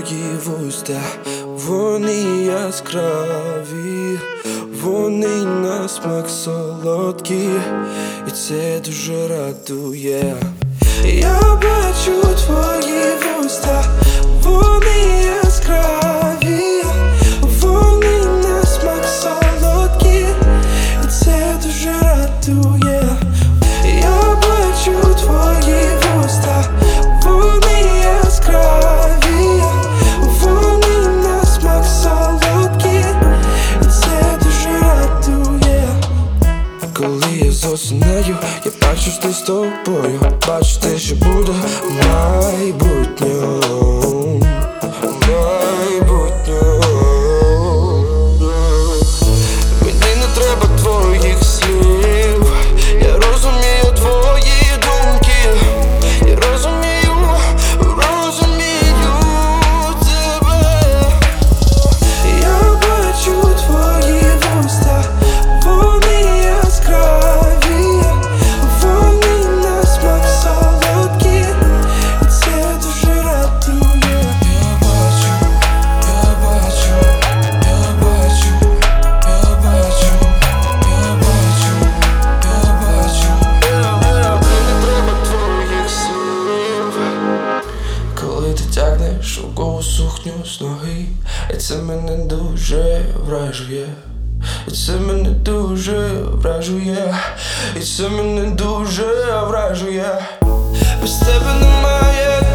твої вуста, вони яскраві, вони на смак солодкі, і це дуже радує. Я бачу твої вуста, вони яскраві, вони на смак солодкі, і це дуже радує. Я бачу твої вуста, вони яскраві, вони на смак солодкі, і це дуже радує. Коли я засинаю, я бачу, що ти з тобою, бачу те, що буде в майбутньому. Мені не треба твоїх слів, я розумію твої думки, я розумію тебе. Я бачу твої вуста, вони яскраві, вони на смак солодкі, і це дуже радує. Коли ти тягнеш шовкову сукню з ноги, і це мене дуже вражує, і це мене дуже вражує, і це мене дуже вражує. Без тебе немає